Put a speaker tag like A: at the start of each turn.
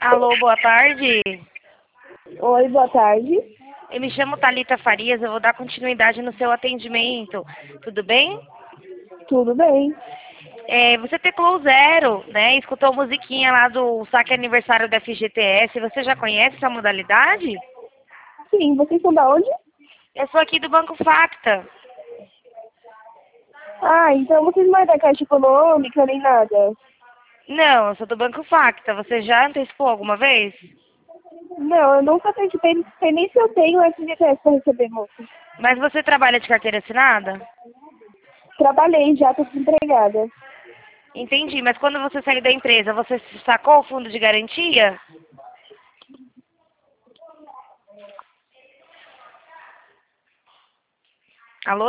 A: Alô, boa tarde.
B: Oi, boa tarde.
A: Eu me chamo Thalita Farias, eu vou dar continuidade no seu atendimento. Tudo bem?
B: Tudo bem?
A: Você teclou zero, né? Escutou a musiquinha lá do saque aniversário da FGTS. Você já conhece essa modalidade?
B: Sim, vocês são da onde?
A: Eu sou aqui do Banco Facta.
B: Ah, então vocês não é da Caixa Econômica nem nada.
A: Não, eu sou do Banco Facta. Você já antecipou alguma vez?
B: Não, eu nunca participei, não sei nem se eu tenho FGTS para receber, moça.
A: Mas você trabalha de carteira assinada?
B: Trabalhei já, tô desempregada.
A: Entendi, mas quando você saiu da empresa, você sacou o fundo de garantia? Alô?